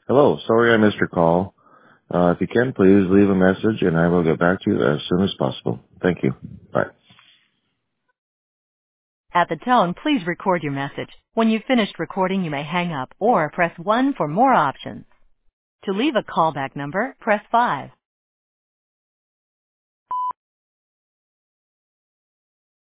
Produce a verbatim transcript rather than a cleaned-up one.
Hello, sorry I missed your call. Uh, if you can, please leave a message and I will get back to you as soon as possible. Thank you. Bye. At the tone, please record your message. When you've finished recording, you may hang up or press one for more options. To leave a callback number, press five.